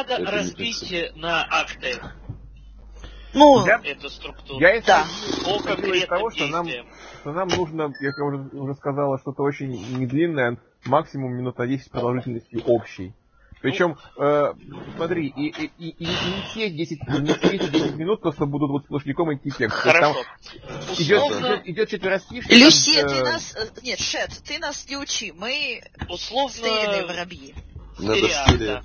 надо разбить на акты. Ну, эту структуру. Я да. По конкретным того, действиям. что нам нужно, я уже сказала, что-то очень недлинное, максимум минут на 10 продолжительности общей. Причем, смотри, и не все 10 минут просто будут вот сплошняком идти текст. Хорошо. Идет четверостишье. Люсия, ты нас... Нет, Шет, ты нас не учи. Мы условно стильные воробьи. Надо в стиле...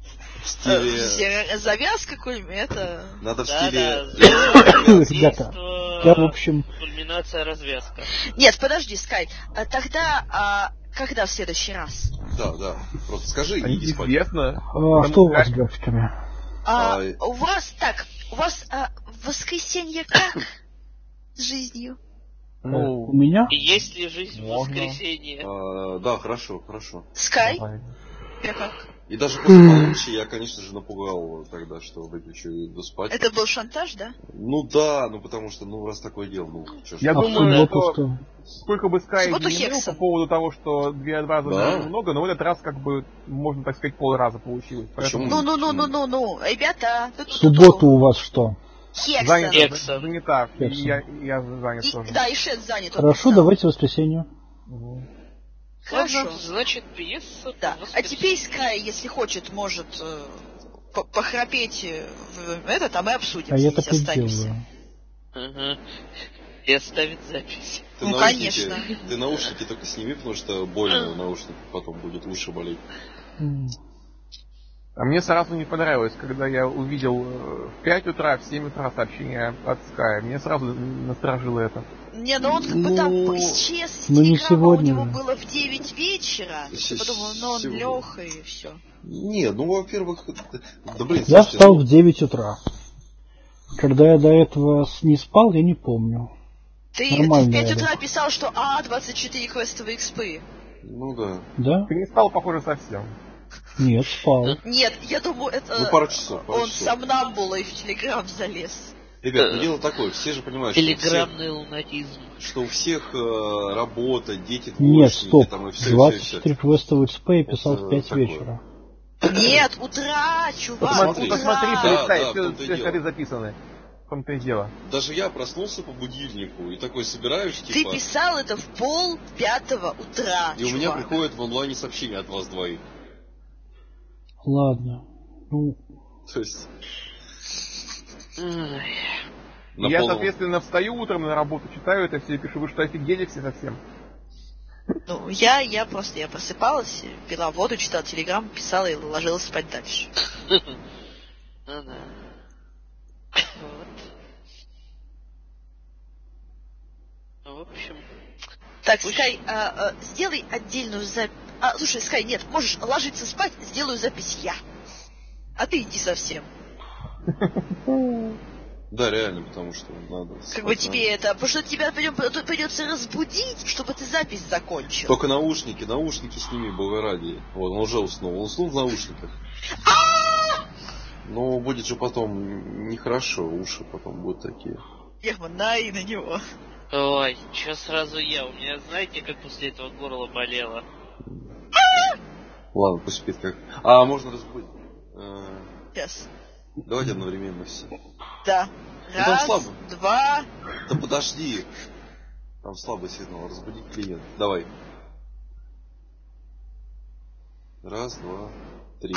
Завязка, это... Надо в стиле... Ребята, я, в общем... Кульминация, развязка. Нет, подожди, Скай. Тогда, когда в следующий раз? Да. Просто скажи и иди спать. Известно. Что у вас с графиками? У вас в воскресенье как с жизнью? У меня? Есть ли жизнь в воскресенье? Да, хорошо. Скай? Как? И даже после полуночи я, конечно же, напугал тогда, что выключу и иду спать. Это был шантаж, да? Да, потому что, раз такое дело, что ж. Я думаю, что сколько бы Скай не менял по поводу того, что 2 раза много, но в этот раз, можно так сказать, полраза получилось. Почему? Ну, ребята. В субботу у вас что? Хексон. Занята. Я занят тоже. Да, и Шет занят. Хорошо, давайте в воскресенье. Хорошо. Значит, пьеса. Да. А теперь Скай, если хочет, может похрапеть а мы обсудим. А я так и делаю. И оставить запись. Конечно. Ты наушники только сними, потому что больно в наушниках потом будет уши болеть. А мне сразу не понравилось, когда я увидел в 5 утра, в 7 утра сообщение от Скай. Мне сразу насторожило это. Не, он там исчез с не телеграмма, у сегодня. него было в 9 вечера. Я подумал, он лег и все. Не, во-первых, я встал в 9 утра. Когда я до этого не спал, я не помню. Ты в 5 утра писал, что 24 квестовые экспы. Да? Ты не спал, похоже, совсем. Нет, спал. Нет, я думаю, это... пару часов. Он сомнамбулой в телеграм залез. Ребят, дело такое, все же понимают, телеграммный лунатизм. Что у всех работа, дети, двоечники. Нет, стоп. Там, и все, 24 квестовых СП я писал в 5 вечера. Нет, утра, чувак. Посмотри, все ходы записаны. В том-то и дело. Даже я проснулся по будильнику и такой собираюсь, Ты писал это в 4:30 утра, и у меня приходит в онлайне сообщение от вас двоих. Ладно. То есть... Я, соответственно, встаю утром на работу, читаю это все и пишу, вы что, офигели все совсем? Я просыпалась, пила воду, читала телеграм, писала и ложилась спать дальше. В общем... Так, Скай, сделай отдельную запись. Слушай, Скай, нет, можешь ложиться спать, сделаю запись я. А ты иди совсем. Да, реально, потому что надо... тебе это... Потому что тебя придется разбудить, чтобы ты запись закончил. Только наушники сними, бога ради. Вот, он уже уснул. Он уснул в наушниках. Но будет же потом нехорошо, уши потом будут такие. И на него. Ой, чё сразу я? У меня, знаете, как после этого горло болело? Ладно, пусть спит как... можно разбудить. Сейчас. Давайте одновременно все. Да. Раз, два... Да подожди. Там слабый сигнал. Разбуди клиент. Давай. Раз, два, три.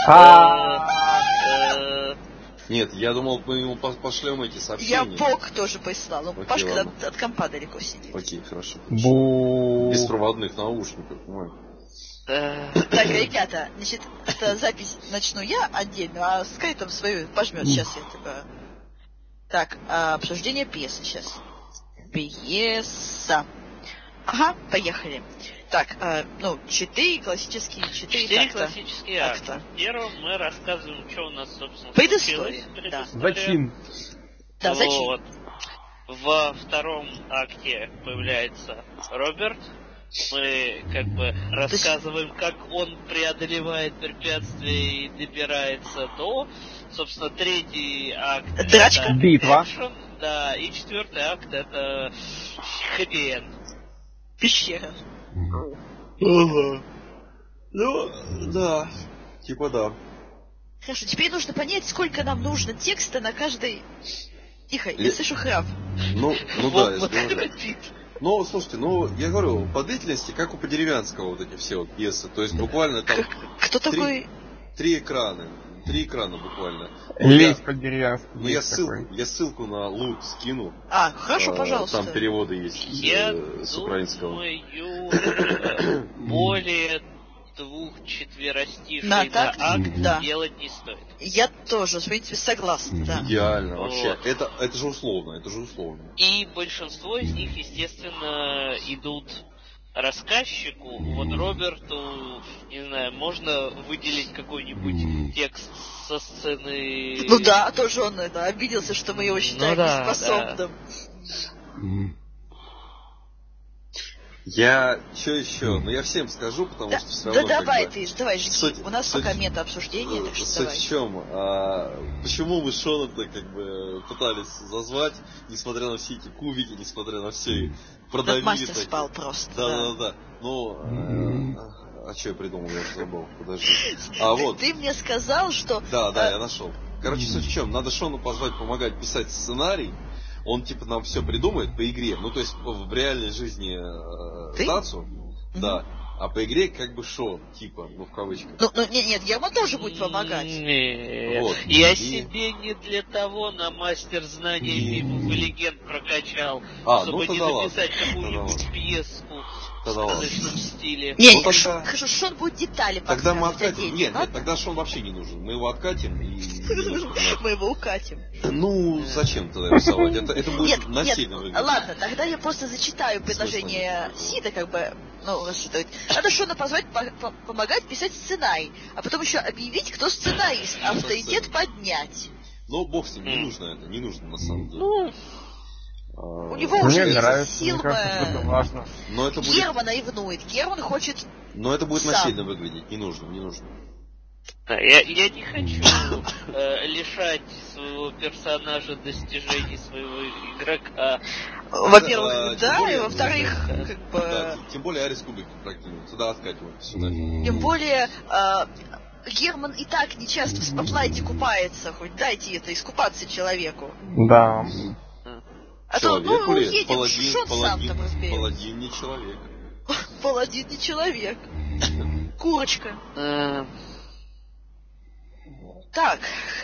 Нет, я думал, мы ему пошлем эти сообщения. Я ПОК тоже прислал. Пашка от компа далеко сидит. Окей, хорошо. Беспроводных наушников. Так, ребята, значит, это запись начну я отдельно, а Скай там свою пожмет. Сейчас я тебя... Так, обсуждение пьесы сейчас. Пьеса. Ага, поехали. Так, 4 классические акта. Первым мы рассказываем, что у нас, собственно, предыстория. Зачин. Да, зачин. Вот. Во втором акте появляется Роберт. Мы рассказываем, как он преодолевает препятствия и добирается до... Собственно, третий акт... Драчка. Битва. Да, и 4-й акт это хэппи-энд. Пещера. Да. Типа да. Хорошо, теперь нужно понять, сколько нам нужно текста на каждой... Тихо, я слышу храп. Ну да, я же говорю. Ну, слушайте, я говорю, по длительности, как у Подеревянского вот эти все вот пьесы. То есть буквально там... Кто такой? 3 экрана. 3 экрана буквально. Лезь Подеревянский. Я ссылку на лут скину. Хорошо, пожалуйста. Там переводы есть с украинского. Думаю, более 2 четверостишей на акт да. делать не стоит. Я тоже, в принципе, согласна, да. Идеально, вообще. Вот. Это же условно. И большинство из них, естественно, идут рассказчику. Вот Роберту, не знаю, можно выделить какой-нибудь текст со сцены... Ну да, тоже он обиделся, что мы его считаем неспособным. Да. Я что еще? Я всем скажу, потому что все равно... Давай, жги. У нас пока мета-обсуждение, так что суть давай. в чем? Почему мы Шона-то пытались зазвать, несмотря на все эти кубики, несмотря на все продавили... Мастер спал просто. Да. Что я придумал, я уже забыл. Подожди. Ты мне сказал, что... Да, я нашел. Короче, суть в чем? Надо Шону позвать помогать писать сценарий. Он типа нам все придумает по игре. Ну, то есть в реальной жизни Тацу, да. А по игре как бы Шон, типа, в кавычках. Нет, Герман тоже будет помогать. Нет. Вот. Я себе не для того на мастер знаний мифов и легенд прокачал, чтобы не написать какую-нибудь пьеску в сказочном стиле. Хорошо, Шон будет детали тогда мы откатим. отдельно. Нет, тогда Шон вообще не нужен. Мы его откатим и... Мы его укатим. Зачем тогда рисовать? Это будет насильно выглядеть. Ладно, тогда я просто зачитаю предложение Сида, надо Шона позвать помогать писать сценарий, а потом еще объявить, кто сценарист, авторитет поднять. Бог с ним, не нужно на самом деле. У него уже есть силы. Но это будет... Германа ревнует. Герман хочет... Но это будет сам. насильно выглядеть. Не нужно. Да, я не хочу лишать своего персонажа достижений своего игрока. Во-первых, и во-вторых, тем более Арис Кубик прокинул. Сюда откатываем. Тем более... Герман и так не часто в спотлайте купается. Хоть дайте искупаться человеку. Да. А то, уедем, паладин, Шон сам там разберется. Паладин не человек. Паладин не человек. Курочка. Так,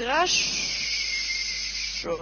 хорошо.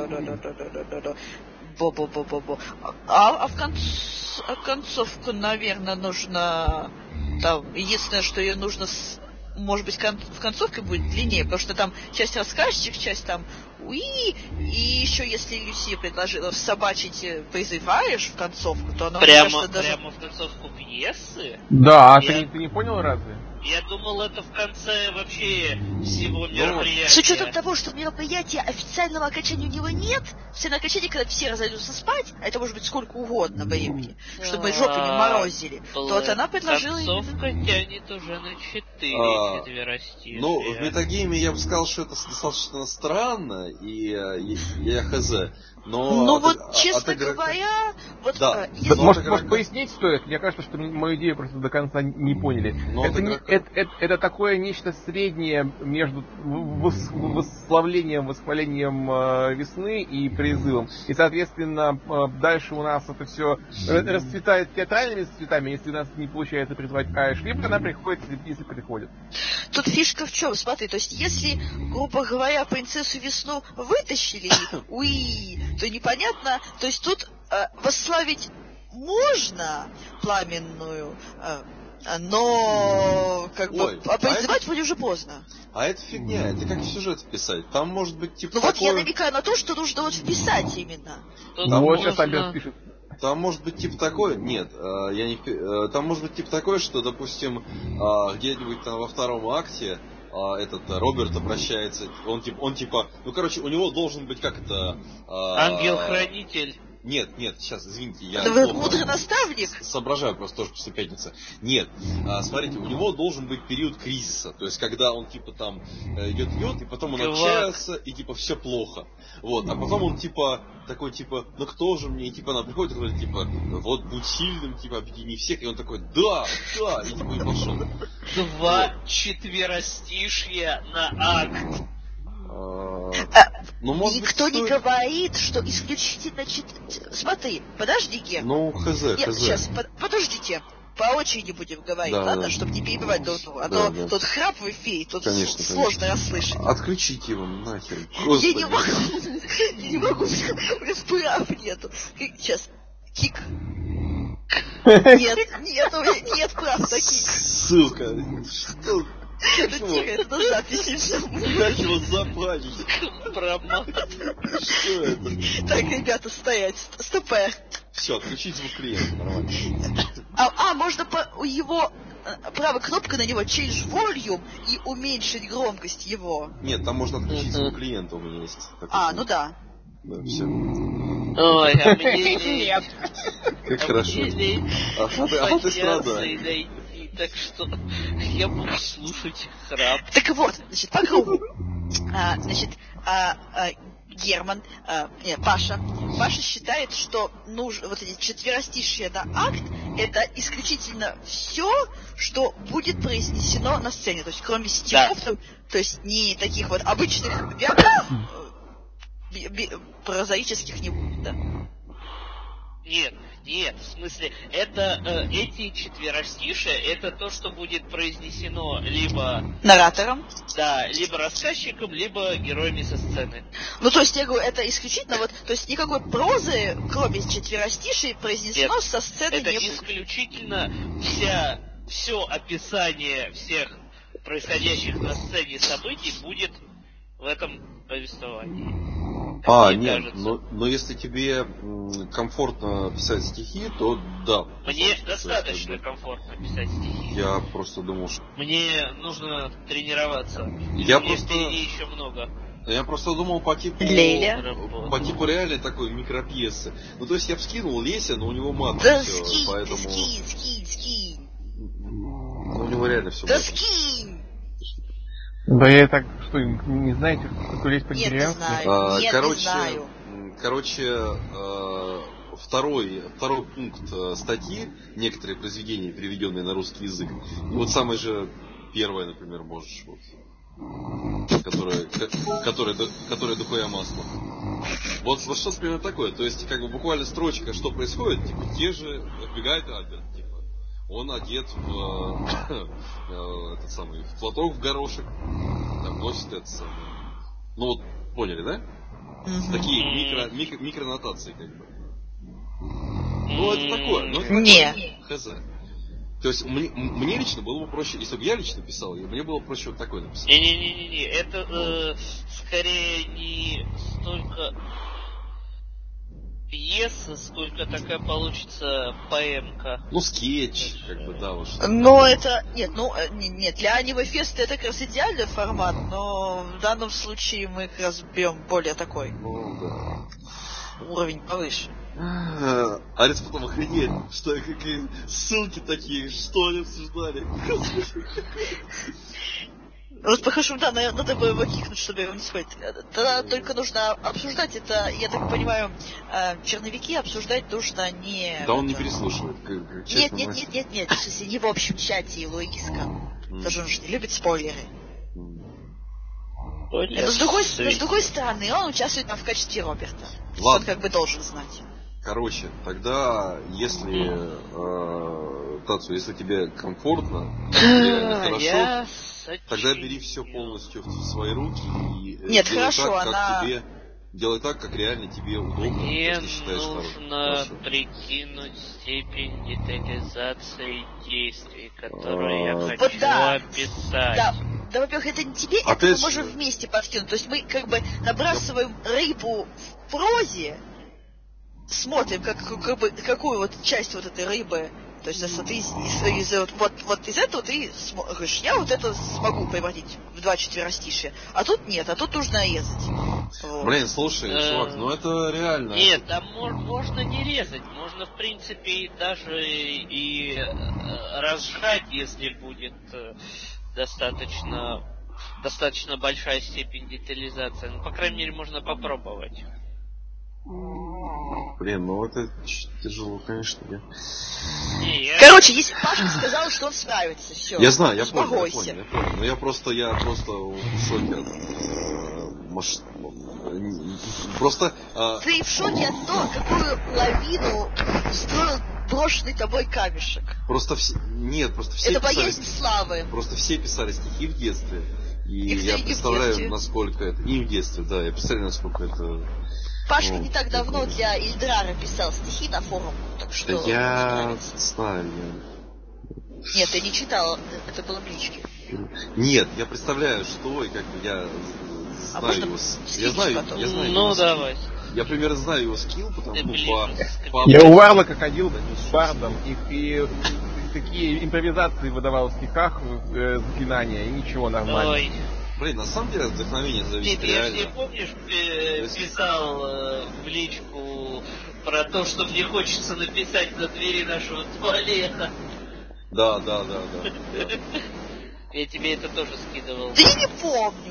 Бо-бо-бо-бо-бо. А в концовку, наверное, нужно... Там, единственное, что ее нужно... Может быть, в концовке будет длиннее, потому что там часть рассказчик, часть там и еще если Люси предложила собачить призываешь в концовку, то она, прямо мне кажется, в концовку пьесы? Да, ты не понял разве? Я думал, это в конце вообще всего мероприятия. С учетом того, что мероприятия официального окончания у него нет, все окончание, когда все разойдутся спать, а это может быть сколько угодно времени, чтобы жопу не морозили, то вот она предложила... Концовка тянет уже на 4 четверостишия. В метагейме я бы сказал, что это достаточно странно, и я хз. Но честно говоря, может пояснить стоит? Мне кажется, что мою идею просто до конца не поняли. Это такое нечто среднее между восхвалением весны и призывом. И, соответственно, дальше у нас это все расцветает театральными цветами. Если у нас не получается призвать Аиш, либо она приходит, если приходит. Тут фишка в чем? Смотри, то есть если, грубо говоря, принцессу Весну вытащили, то непонятно, то есть тут восславить можно пламенную, но призывать вроде уже поздно. А это фигня, это как сюжет вписать. Там может быть такое... я намекаю на то, что нужно вписать именно. Сейчас Абер пишет. Там может быть такое, нет, там может быть такое, что, допустим, где-нибудь там во втором акте Роберт обращается, он типа, у него должен быть ангел-хранитель. Нет, сейчас, извините, я мудрый наставник? Соображаю просто тоже после пятницы. Нет, смотрите, у него должен быть период кризиса, то есть когда он типа там идет, и потом он общается, и типа все плохо. Вот, а потом он типа такой типа, ну кто же мне, и типа она приходит и говорит, типа, вот будь сильным, типа объедини всех, и он такой, да, и типа и пошел. 2 четверостишья на акт. Никто не говорит, что исключительно... Смотри, подожди, Ген. Ну, хз. Сейчас, подождите. По очереди будем говорить, да, ладно? Да. Чтобы не перебивать друг друга. А то тут храп в эфире, тут сложно расслышать. Отключите его нахер. Я не могу, у меня прав нету. Сейчас. Кик. Нет, у меня нет прав на кик. Ссылка. Что? Тихо, это на записи. Как его забанить? Промат. Что это? Так, ребята, стоять. Стопэ. Все, отключить звук клиента, нормально. Можно по его правой кнопкой на него change volume и уменьшить громкость его. Нет, там можно отключить звук клиента, у меня есть. Ну да. Да, все. Ой, а мне нет. Как хорошо. А ты страдаешь. Так что я буду слушать храп. Так вот, значит, по кругу. Герман, Паша считает, что вот эти четверостишие на акт это исключительно все, что будет произнесено на сцене, то есть кроме стихов, то есть не таких вот обычных вяков прозаических не будет, да? Нет, в смысле, это эти четверостишия, это то, что будет произнесено либо наратором, да, либо рассказчиком, либо героями со сцены. Ну, то есть, я говорю, это исключительно вот, то есть никакой прозы, кроме четверостишей, произнесено со сцены это не будет. Это исключительно все описание всех происходящих на сцене событий будет в этом повествовании. Нет, но если тебе комфортно писать стихи, то да. Мне достаточно комфортно писать стихи. Я просто думал, что... Мне нужно тренироваться. Мне впереди еще много. Я просто думал по типу реальной такой микропьесы. Ну, то есть я вскинул Леся, но у него мат. Да все, скинь, поэтому... скинь. Ну, у него реально все да скинь! Да я так, что, не знаете, что лезть по-деревянски? Не знаю. Короче, второй пункт статьи, некоторые произведения, переведенные на русский язык. И вот самое же первое, например, можешь, вот, которое дохуя масло. Вот что-то примерно такое. То есть, как бы буквально строчка, что происходит, типа, те же вбегает Альберт, типа. Он одет в этот самый в платок в горошек, там носит это самое. Ну вот, поняли, да? Такие микронотации, как бы. Ну это такое, хз. То есть мне лично было бы проще, если бы я лично писал, мне было проще вот такое написать. Не, это скорее не столько пьеса, сколько такая получится поэмка. Ну, скетч, как бы, да, вот. Но это... Нет, для аниме-феста это как раз идеальный формат, но в данном случае мы как раз берем более такой. Ну, да. Уровень повыше. Арис потом охренеет, что какие ссылки такие, что они обсуждали. Вот похоже, да, надо бы его кикнуть, чтобы его не схватить. Тогда только нужно обсуждать это, я так понимаю, черновики обсуждать нужно не... Да он не переслушивает. Нет, в смысле, не в общем чате и логиском. Потому что он же не любит спойлеры. Но с другой стороны, он участвует там в качестве Роберта. Он как бы должен знать. Короче, тогда, если Тацу, если тебе комфортно, реально хорошо, тогда бери все полностью в свои руки и делай так, как реально тебе удобно. Мне нужно прикинуть степень детализации действий, которые я хочу описать. Да, во-первых, это не тебе, это мы можем вместе подкинуть. То есть мы как бы набрасываем рыбу в прозе, смотрим, какую вот часть вот этой рыбы, то То есть, если ты из этого ты говоришь, я вот это смогу превратить в 2 четверостишия, а тут нет, а тут нужно резать. Вот. Блин, слушай, чувак, ну это реально. Нет, там можно не резать, можно в принципе даже и разжать, если будет достаточно большая степень детализации. Ну, по крайней мере, можно попробовать. Блин, ну это тяжело, конечно. Короче, если Пашка сказал, что он справится, все. Я знаю, я понял. Но я просто в шоке просто... Ты в шоке от того, какую лавину строил брошенный тобой камешек. Просто все это писали... боязнь славы. Просто все писали стихи в детстве. И я представляю, насколько это... И в детстве, да. Я представляю, насколько это... Пашка не так давно для Ильдрара писал стихи на форум, так что... Я знаю. Нет, ты не читал, это было в личке. Нет, я представляю, что и как я знаю его... Я знаю его давай. Я примерно знаю его скилл, потому что Я у Варлока ходил с бардом, и такие импровизации выдавал в стихах, заклинания, и ничего, нормально. Ой. Блин, на самом деле от вдохновения зависит реально. Ты помнишь, писал в личку про то, что мне хочется написать на двери нашего туалета? Да. Я тебе это тоже скидывал. Да я не помню.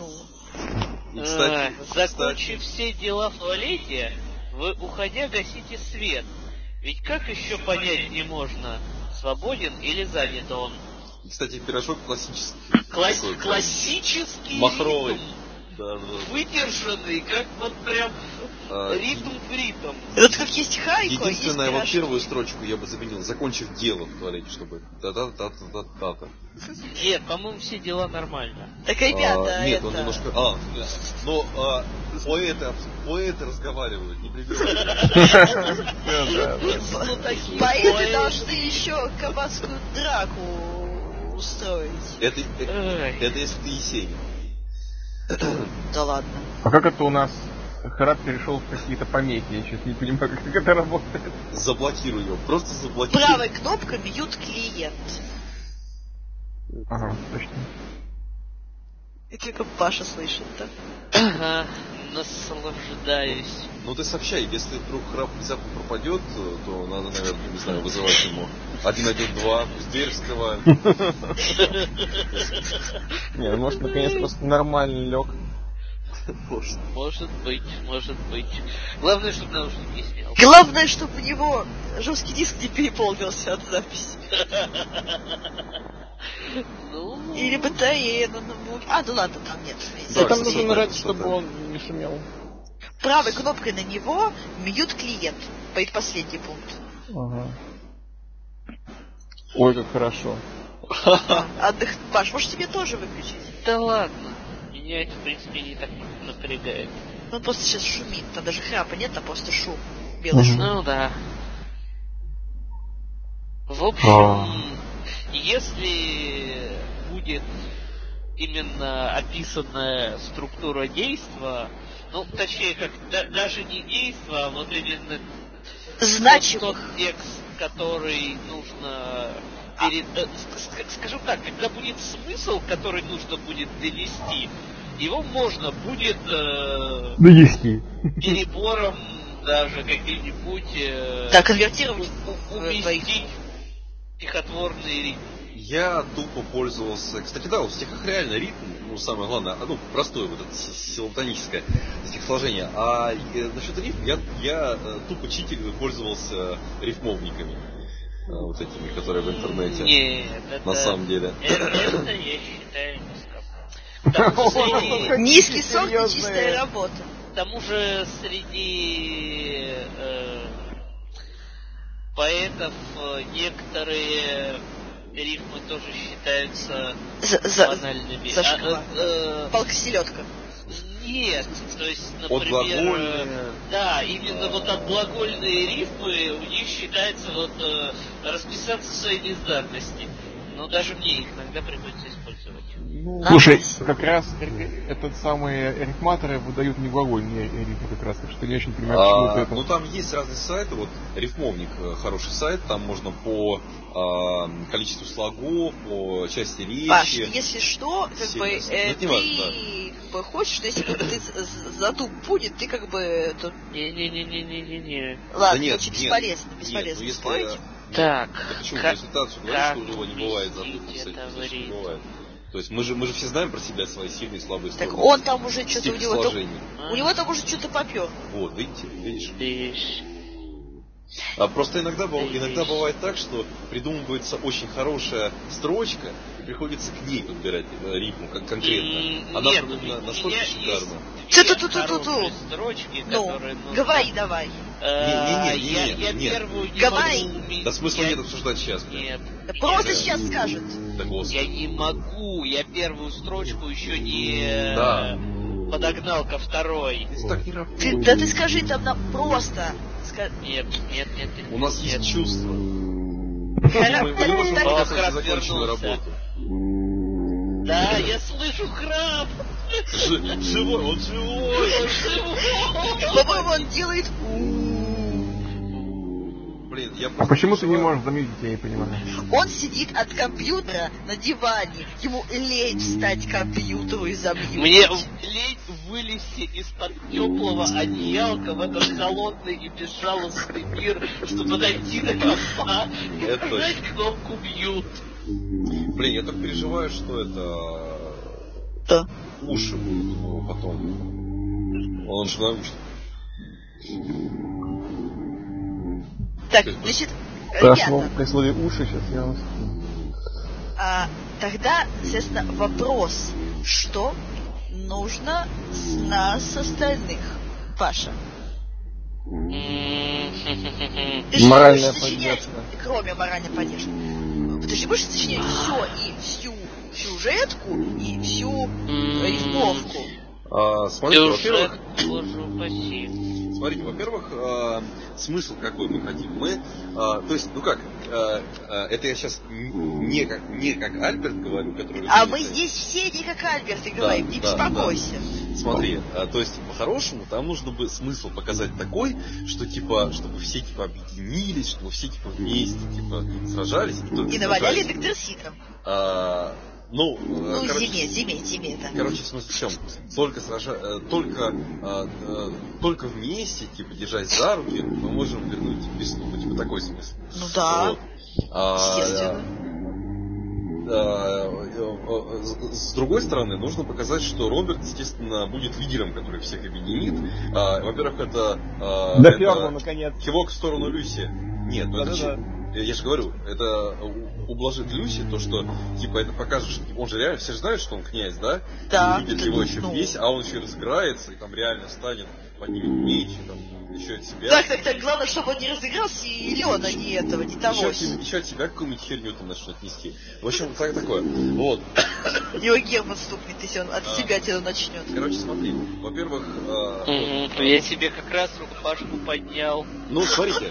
Закончив все дела в туалете, вы, уходя, гасите свет. Ведь как еще понять не можно, свободен или занят он? Кстати, пирожок классический. Классический махровый. Ритм. Да. Выдержанный, как вот прям ритм в ритм. Это как есть хайку, а есть единственное, вот первую строчку я бы заменил, закончив дело в туалете, чтобы та-та-та-та-та-та. Нет, по-моему, все дела нормально. Так, ребята, нет, он немножко... поэты разговаривают, не прибивают. Поэты должны еще кабацкую драку устроить. Это если ты Есенин. Да ладно. А как это у нас Харат перешел в какие-то помехи? Я сейчас не понимаю, как это работает. Заблокируй его, просто заблокируй. Правой кнопкой мьют клиент. Ага, точно. Это как Паша слышит, да? Ага, наслаждаюсь. Ну ты сообщай, если вдруг храп внезапно пропадет, то надо, наверное, не знаю, вызывать ему 112, пусть дверь вскрывают. Не, может, наконец просто нормально лег. Может быть. Главное, чтобы наушники снял. Главное, чтобы у него жесткий диск не переполнился от записи. Или батарея на ноутбуке. Да ладно, там нет. Там нужно нажать, чтобы он не шумел. Правой кнопкой на него мьют клиент. Предпоследний пункт. Ага. Ой, как хорошо. Паш, может тебе тоже выключить? Да ладно. Меня это, в принципе, не так напрягает. Ну, просто сейчас шумит. Там даже храпа нет, там просто шум. Белый шум. Ну, да. В общем, если будет именно описанная структура действа, ну, точнее, как даже не действо, а вот именно тот текст, который нужно скажем так, когда будет смысл, который нужно будет довести, его можно будет довести перебором даже каким-нибудь конвертировать уместить стихотворный ритм. Я тупо пользовался... Кстати, да, в стихах реально ритм, самое главное, простое вот это силотоническое стихосложение. А насчет рифм я тупо читил и пользовался рифмовниками. Вот этими, которые в интернете. Нет, на самом деле. Это я считаю низко. Низкий сорт и чистая работа. К тому же среди поэтов некоторые рифмы тоже считаются банальными. Палка селедка. Нет, то есть, например, да, именно вот отглагольные рифмы у них считается расписаться в своей бездарности. Но даже мне их иногда приходится использовать. Слушай, как раз этот самый рифматоры выдают не глагольные рифмы как раз, так что я очень не понимаю, почему это. Ну там есть разные сайты, вот Рифмовник хороший сайт, там можно по количеству слогов, по части речи. Паш, если что, как бы ты как бы хочешь, что если как бы ты задум будет, ты как бы тут. Не. Ладно, очень бесполезно спорить. Так. Почему консультацию говоришь, что у него не бывает задумки, не бывает. То есть мы же все знаем про себя, свои сильные и слабые стороны. Так он там уже что-то у него там уже что-то попёр. Вот, видишь. Просто иногда бывает так, что придумывается очень хорошая строчка, и приходится к ней подбирать рифму конкретно. Она настолько шикарна. Строчки, ну, говори давай. Я первую не могу. Да смысла нет обсуждать сейчас. Нет. Просто сейчас скажет. Я не могу. Я первую строчку еще не подогнал ко второй. Так не работает. Ты скажи там просто. Нет. У нас есть чувства. Мы не можем показать законченную работу. Да, я слышу храп. Живой, он живой. По-моему, он делает. Блин, я А почему ты не можешь замьютить, я не понимаю. Он сидит от компьютера на диване. Ему лень встать к компьютеру и замьютить. Мне лень вылезти из-под теплого одеялка в этот холодный и безжалостный мир, чтобы дойти до компа и нажать кнопку мьют. Блин, я так переживаю, что это... Уши будут у него потом. Он же научит. Так, значит, ребята. При слове уши сейчас я вас... Тогда, естественно, вопрос, что нужно с нас остальных, Паша? Ты же моральная будешь сочинять, кроме моральной поддержки. Ты же будешь сочинять все, и всю сюжетку, и всю рифмовку. Смотрите, Смотрите, во-первых, смысл какой мы хотим. То есть, это я сейчас не как Альберт говорю, который... Мы здесь все не как Альберт и говорим, не беспокойся. Да. Смотри, то есть, по-хорошему, там нужно бы смысл показать такой, что, чтобы все, объединились, чтобы все, вместе, сражались. И наваляли докторситом. Зиме это. Короче, смысл в чем? Только вместе, держась за руки, мы можем вернуть весну. Такой смысл. Ну да. Вот. Естественно. С другой стороны, нужно показать, что Роберт, естественно, будет лидером, который всех объединит. Во-первых, это... Допёрло, наконец. Кивок в сторону Люси. Нет, я же говорю, это ублажит Люси, то, что, это покажет, что он же реально, все же знают, что он князь, да? Да. И видят его еще весь, а он еще разыграется, и там реально станет, поднимет меч, и там еще от себя. Так, главное, чтобы он не разыгрался, и Леона не этого, не того. Еще от себя какую-нибудь херню там начнет нести. В общем, такое. Вот. Его Герман стукнет, если он от себя тебя начнет. Короче, смотри, во-первых... Я себе как раз рукопашку поднял. Ну, смотрите.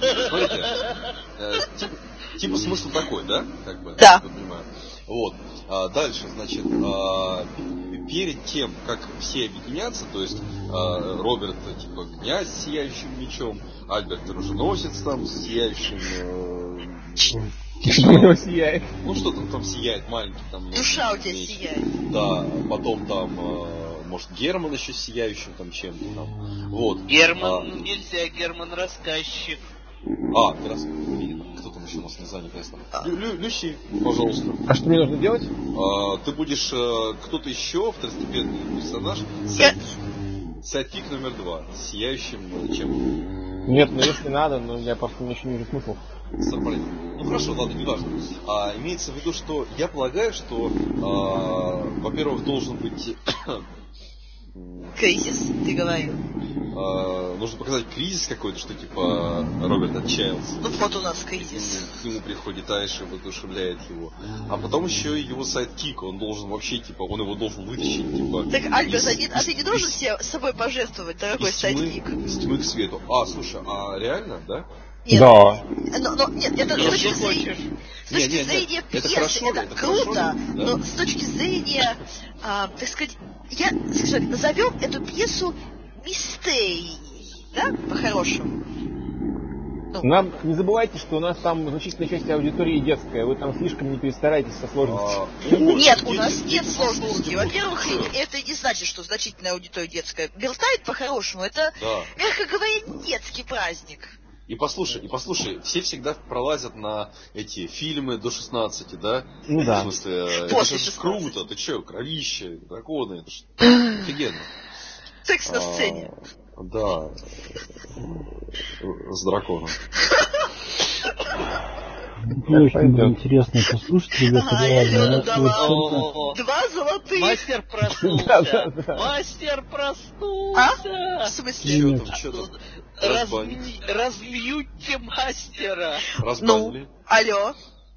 Смысл такой, да? Да. Вот. Дальше, значит, перед тем, как все объединятся, то есть Роберт, князь с сияющим мечом, Альберт оруженосец там с сияющим... Что у него сияет? Ну, что там сияет, маленький там... Душа у тебя сияет. Да, потом там... Может, Герман еще с сияющим там чем-то там. Вот. Герман нельзя, Герман рассказчик. Кто там еще у нас не занят, ясно? Люси, пожалуйста. А что мне нужно делать? Ты будешь кто-то еще, второстепенный персонаж, сайдкик номер 2, с сияющим чем? Нет, если надо, но я просто еще не вижу смысла. Ну хорошо, ладно, не важно. Имеется в виду, что я полагаю, что, во-первых, должен быть... Кризис, ты говорил. Нужно показать кризис какой-то, что Роберт отчаялся. Ну вот у нас кризис. К нему приходит Айша и воодушевляет его. А потом еще и его сайдкик, он должен вообще, он его должен вытащить, Так, Альберт, а ты не должен с собой пожертвовать, дорогой сайдкик? Из тьмы к свету. Слушай, реально, да? Нет, Да. Нет, это с точки зрения пьесы, хорошо, это круто, но с точки зрения, так сказать, назовем эту пьесу мистерией, да, по-хорошему. Нам не забывайте, что у нас там значительная часть аудитории детская. Вы там слишком не перестарайтесь со сложностью. Нет, у нас нет сложностей. Во-первых, это не значит, что значительная аудитория детская. Белтайт, по-хорошему, это, мягко говоря, не детский праздник. И послушай, все всегда пролазят на эти фильмы до 16, да? Ну да. В смысле, После это же 16. круто, ты че, кровище, драконы, это ж офигенно. Секс на сцене. Да. С драконом. Очень было интересно послушать, ребята, реально. Два золотых. Мастер проснулся. Мастер проснулся. В смысле? Что там? Размьюте мастера. Разбанили. Алло.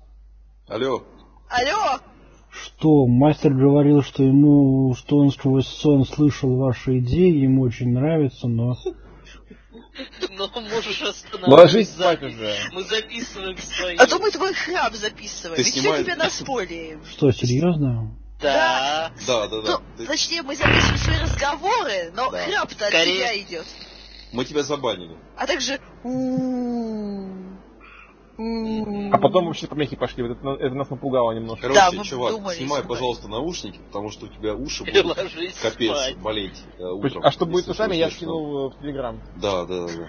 Что, мастер говорил, что он сквозь сон слышал ваши идеи, ему очень нравится, но... Но можешь остановить. Ложись спать уже. Мы записываем свои. А то мы твой храп записываем. Ты Ведь снимаешь? все тебя наспорим. Что, серьезно? Да. Ну, точнее, мы записываем свои разговоры, но храп-то от тебя идет. Мы тебя забанили. А также... А потом вообще помехи пошли. Это нас напугало немножко. Короче, чувак, снимай, пожалуйста, наушники, потому что у тебя уши будут капец болеть утром. А что будет с ушами, я скинул в Телеграм. Да.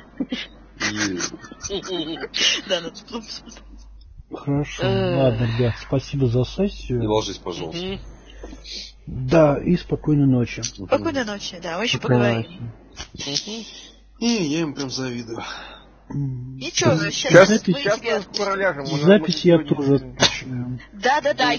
Хорошо, ладно, ребят, спасибо за сессию. Не ложись, пожалуйста. Да, и спокойной ночи. Спокойной ночи, да, мы еще поговорим. Я им прям завидую. Ничего, сейчас скоро ляжем. Запись я тоже отключаю. Да.